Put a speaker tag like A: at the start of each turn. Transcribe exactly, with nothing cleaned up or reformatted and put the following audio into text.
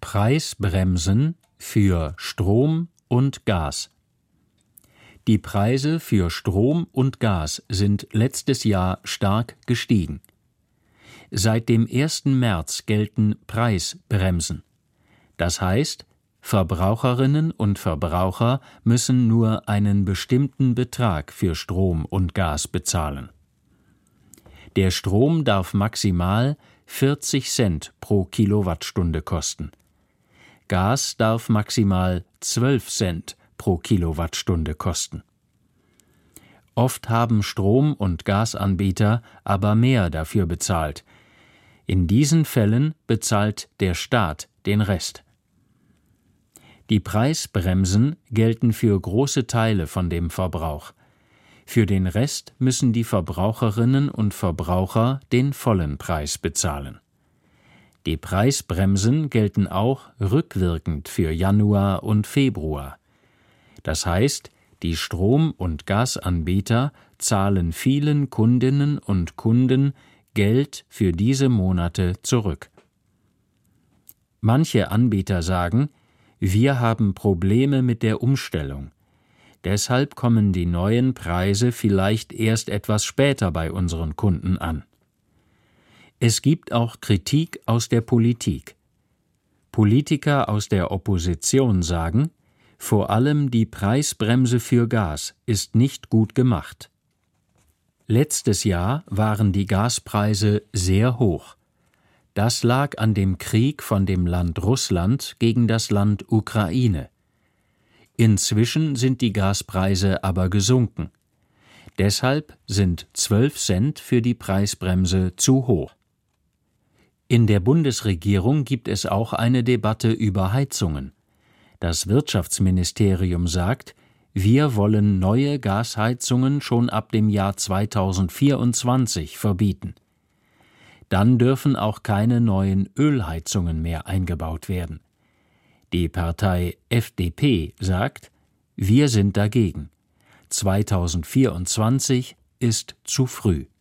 A: Preisbremsen für Strom und Gas. Die Preise für Strom und Gas sind letztes Jahr stark gestiegen. Seit dem ersten März gelten Preisbremsen. Das heißt, Verbraucherinnen und Verbraucher müssen nur einen bestimmten Betrag für Strom und Gas bezahlen. Der Strom darf maximal vierzig Cent pro Kilowattstunde kosten. Gas darf maximal zwölf Cent pro Kilowattstunde kosten. Oft haben Strom- und Gasanbieter aber mehr dafür bezahlt. In diesen Fällen bezahlt der Staat den Rest. Die Preisbremsen gelten für große Teile von dem Verbrauch. Für den Rest müssen die Verbraucherinnen und Verbraucher den vollen Preis bezahlen. Die Preisbremsen gelten auch rückwirkend für Januar und Februar. Das heißt, die Strom- und Gasanbieter zahlen vielen Kundinnen und Kunden Geld für diese Monate zurück. Manche Anbieter sagen, wir haben Probleme mit der Umstellung. Deshalb kommen die neuen Preise vielleicht erst etwas später bei unseren Kunden an. Es gibt auch Kritik aus der Politik. Politiker aus der Opposition sagen, vor allem die Preisbremse für Gas ist nicht gut gemacht. Letztes Jahr waren die Gaspreise sehr hoch. Das lag an dem Krieg von dem Land Russland gegen das Land Ukraine. Inzwischen sind die Gaspreise aber gesunken. Deshalb sind zwölf Cent für die Preisbremse zu hoch. In der Bundesregierung gibt es auch eine Debatte über Heizungen. Das Wirtschaftsministerium sagt, wir wollen neue Gasheizungen schon ab dem Jahr zweitausendvierundzwanzig verbieten. Dann dürfen auch keine neuen Ölheizungen mehr eingebaut werden. Die Partei F D P sagt, wir sind dagegen. zweitausendvierundzwanzig ist zu früh.